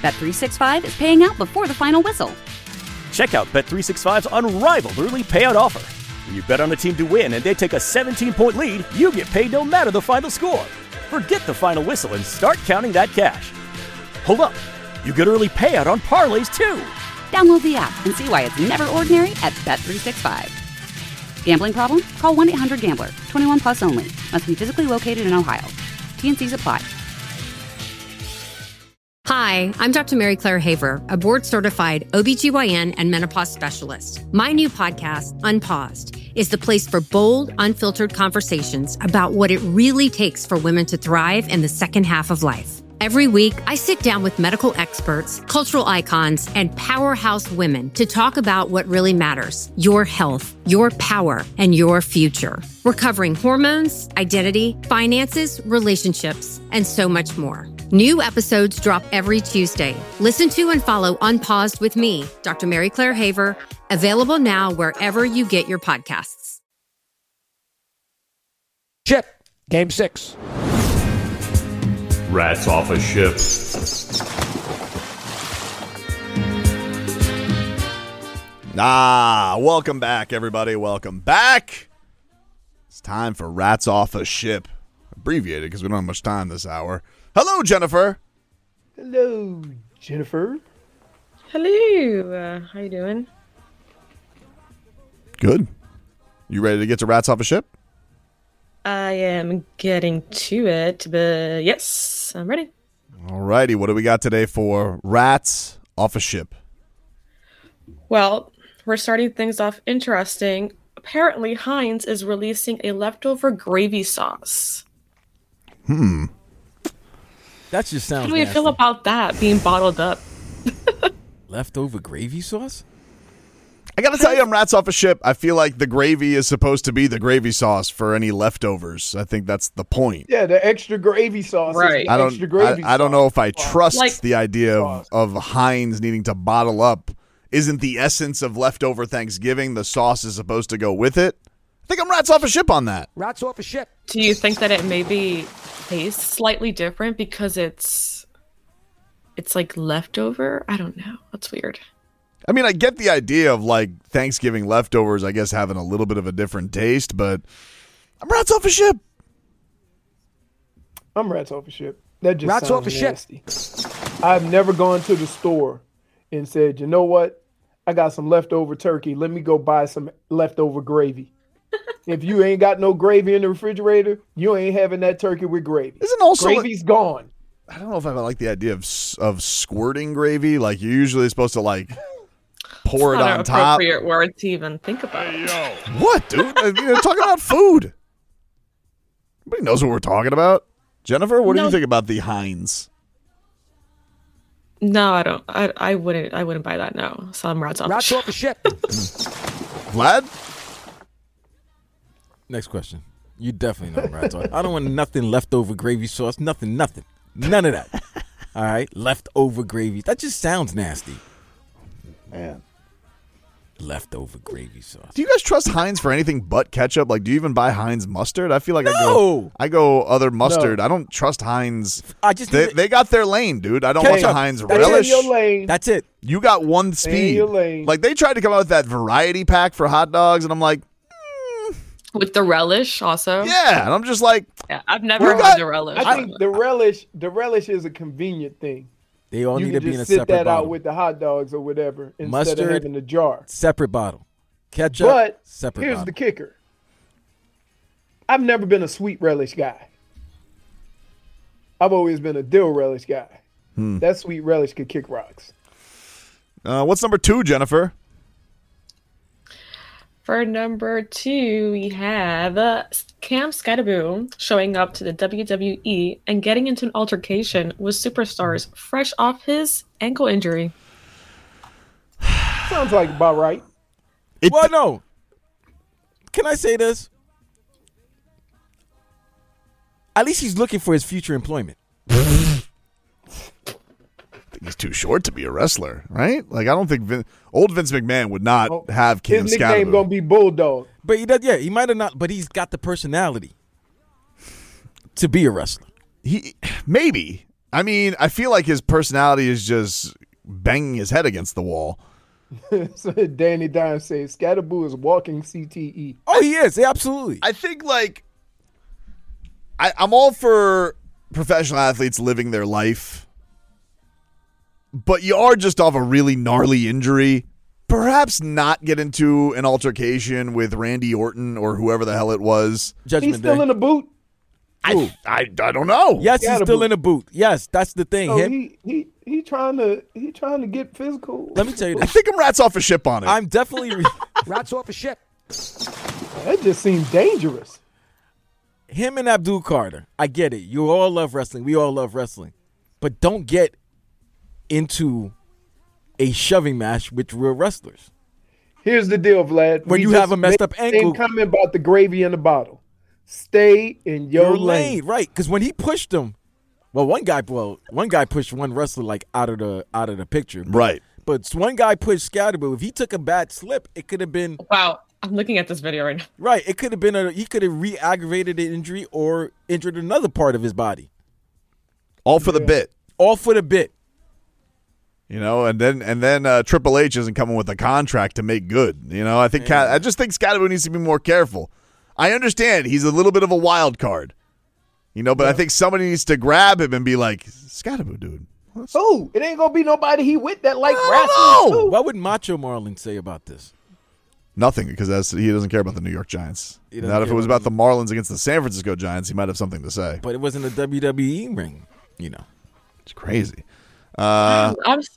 Bet365 is paying out before the final whistle. Check out Bet365's unrivaled early payout offer. When you bet on a team to win and they take a 17-point lead, you get paid no matter the final score. Forget the final whistle and start counting that cash. Hold up. You get early payout on parlays, too. Download the app and see why it's never ordinary at Bet365. Gambling problem? Call 1-800-GAMBLER. 21 plus only. Must be physically located in Ohio. T&Cs apply. Hi, I'm Dr. Mary Claire Haver, a board-certified OBGYN and menopause specialist. My new podcast, Unpaused, is the place for bold, unfiltered conversations about what it really takes for women to thrive in the second half of life. Every week, I sit down with medical experts, cultural icons, and powerhouse women to talk about what really matters: your health, your power, and your future. We're covering hormones, identity, finances, relationships, and so much more. New episodes drop every Tuesday. Listen to and follow Unpaused with me, Dr. Mary Claire Haver, available now wherever you get your podcasts. Ship, Game 6. Rats off a ship. Welcome back, everybody. Welcome back. It's time for Rats Off a Ship. Abbreviated because we don't have much time this hour. Hello, Jennifer. Hello, Jennifer. Hello. How you doing? Good. You ready to get to Rats Off a Ship? I am getting to it, but yes, I'm ready. All righty. What do we got today for Rats Off a Ship? Well, we're starting things off interesting. Apparently, Heinz is releasing a leftover gravy sauce. That just sounds How do we nasty. feel about that being bottled up? Leftover gravy sauce? I got to tell you, on Rats Off a Ship, I feel like the gravy is supposed to be the gravy sauce for any leftovers. I think that's the point. Yeah, the extra gravy sauce. Right. I Extra gravy don't know if I trust Like- the idea of Heinz needing to bottle up. Isn't the essence of leftover Thanksgiving the sauce is supposed to go with it? I think I'm Rats Off a Ship on that. Rats off a ship. Do you think that it maybe tastes slightly different because it's like leftover? I don't know. That's weird. I mean, I get the idea of like Thanksgiving leftovers, I guess, having a little bit of a different taste, but I'm Rats Off a Ship. I'm Rats Off a Ship. That just Rats sounds off a ship. nasty. I've never gone to the store and said, you know what? I got some leftover turkey. Let me go buy some leftover gravy. If you ain't got no gravy in the refrigerator, you ain't having that turkey with gravy. Isn't also Gravy's gone. I don't know if I like the idea of squirting gravy. Like you're usually supposed to like pour it Not on an top. appropriate word to even think about. What, dude? Talking about food. Nobody knows what we're talking about. Jennifer, what do you think about the Heinz? No, I don't. I wouldn't buy that. No, so I'm Rats Off a Rats Ship. off a ship. Vlad? Next question. You definitely know rats off. I don't want nothing leftover gravy sauce. Nothing. None of that. All right? Leftover gravy. That just sounds nasty. Man. Leftover gravy sauce. Do you guys trust Heinz for anything but ketchup? Like, do you even buy Heinz mustard? I feel like No. I go other mustard. No. I don't trust Heinz. I just They got their lane, dude. I don't want the Ketchup. Heinz That's Stay in relish. your lane. That's it. You got one Stay in speed. your lane. Like, they tried to come out with that variety pack for hot dogs, and I'm like, With the relish, also. yeah. And I'm just like, Yeah, I've never We had got- the relish. I think the relish is a convenient thing. They all You need can to be in a just sit separate that bottle. out with the hot dogs or whatever instead Mustard. of having the jar. Separate bottle. Ketchup. But separate here's bottle. the kicker. I've never been a sweet relish guy. I've always been a dill relish guy. That sweet relish could kick rocks. what's number 2, Jennifer? For number 2, we have Cam Skadaboo showing up to the WWE and getting into an altercation with superstars fresh off his ankle injury. Sounds like about right. Well, no. Can I say this? At least he's looking for his future employment. He's too short to be a wrestler, right? Like, I don't think old Vince McMahon would not have Cam His nickname Skadaboo. gonna be Bulldog. But he does, yeah, he might have not, but he's got the personality to be a wrestler. Maybe. I mean, I feel like his personality is just banging his head against the wall. So Danny Dime says Scatterboo is walking CTE. Oh, he is. Absolutely. I think, like, I'm all for professional athletes living their life, but you are just off a really gnarly injury. Perhaps not get into an altercation with Randy Orton or whoever the hell it was. Judgment He's still Day. in the boot. I don't know. Yes, he's Scatterboo. still in the boot. Yes, that's the thing. So Him- he trying to get physical. Let me tell you I this. think I'm rats off a ship on it. I'm definitely Rats off a ship. That just seemed dangerous. him and Abdul Carter. I get it. You all love wrestling. We all love wrestling. But don't get into a shoving match with real wrestlers. Here's the deal, Vlad. When We you just have a messed made up the same ankle- comment about the gravy in the bottle. Stay in your lane. Right? Because when he pushed him, one guy pushed one wrestler like out of the picture. Right. But one guy pushed Scatterboo. If he took a bad slip, it could have been Wow, I'm looking at this video right now. right. It could have been he could have re-aggravated the injury or injured another part of his body. All for the bit. All for the bit. You know, and then Triple H isn't coming with a contract to make good. You know, I just think Scatterboo needs to be more careful. I understand he's a little bit of a wild card, you know, but I think somebody needs to grab him and be like, Scatterboo, dude. Who? It ain't gonna be nobody he with that like I wrestling. don't know. too. What would Macho Marlin say about this? Nothing, because he doesn't care about the New York Giants. He doesn't Not if it care was about about the Marlins against the San Francisco Giants, he might have something to say. But it wasn't a WWE ring, you know. It's crazy. I'm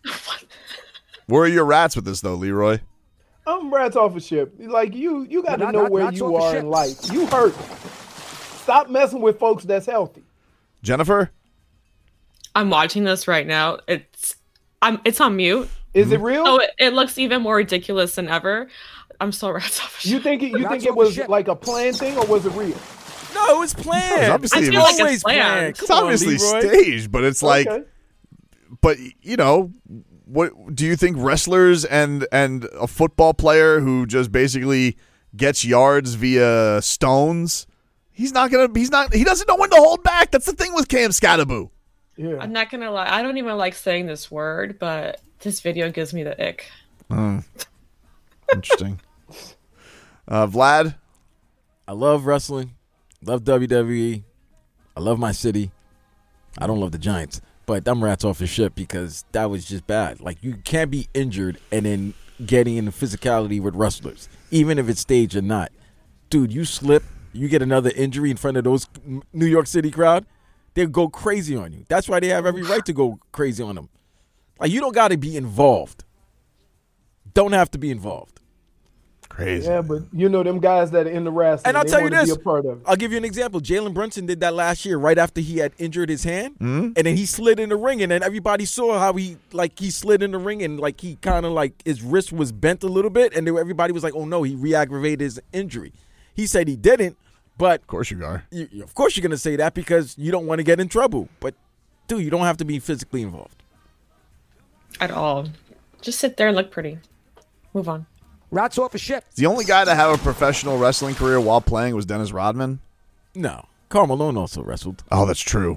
Where are your rats with this, though, Leroy? I'm rats off a ship. Like you got to Not- know not- where not you off a are ship. in life. You hurt. Stop messing with folks that's healthy. Jennifer? I'm watching this right now. It's on mute. Is it real? Oh, it looks even more ridiculous than ever. I'm so rats off. You think it Rats it off a was ship. like a planned thing or was it real? No, it was planned. It's obviously- I feel like it's always planned. It's Come on, obviously Leroy. staged, but it's like, Okay. but, you know, what do you think wrestlers and a football player who just basically gets yards via stones, he doesn't know when to hold back. That's the thing with Cam Scatterboo. Yeah. I'm not gonna lie. I don't even like saying this word, but this video gives me the ick. Interesting. Vlad? I love wrestling. Love WWE. I love my city. I don't love the Giants. But I'm rats off the ship because that was just bad. Like, you can't be injured and then getting into physicality with wrestlers, even if it's staged or not. Dude, you slip, you get another injury in front of those New York City crowd, they'll go crazy on you. That's why they have every right to go crazy on them. Like, you don't got to be involved. Don't have to be involved. Crazy. Yeah, but you know them guys that are in the wrestling. And I'll they tell you wanna this. be a part of it. I'll give you an example. Jalen Brunson did that last year right after he had injured his hand. And then he slid in the ring. And then everybody saw how he slid in the ring and like he kind of like his wrist was bent a little bit. And then everybody was like, oh, no, he re-aggravated his injury. He said he didn't. But Of course you are. of course you're going to say that because you don't want to get in trouble. But, dude, you don't have to be physically involved. At all. Just sit there and look pretty. Move on. Rats off a ship. The only guy to have a professional wrestling career while playing was Dennis Rodman. No. Karl Malone also wrestled. Oh, that's true.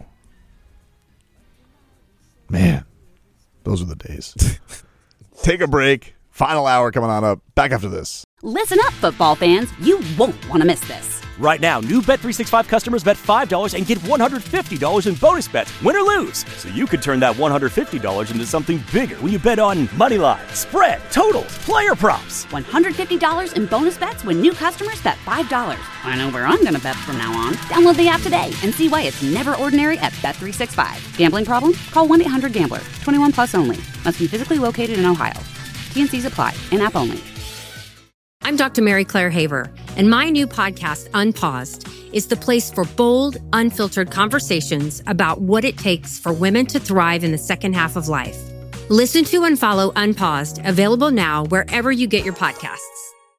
Man, those are the days. Take a break. Final hour coming on up. Back after this. Listen up, football fans. You won't want to miss this. Right now, new Bet365 customers bet $5 and get $150 in bonus bets, win or lose. So you could turn that $150 into something bigger when you bet on money line, spread, totals, player props. $150 in bonus bets when new customers bet $5. I know where I'm going to bet from now on. Download the app today and see why it's never ordinary at Bet365. Gambling problem? Call 1-800-GAMBLER. 21 plus only. Must be physically located in Ohio. T&Cs apply. In-app only. I'm Dr. Mary Claire Haver, and my new podcast, Unpaused, is the place for bold, unfiltered conversations about what it takes for women to thrive in the second half of life. Listen to and follow Unpaused, available now wherever you get your podcasts.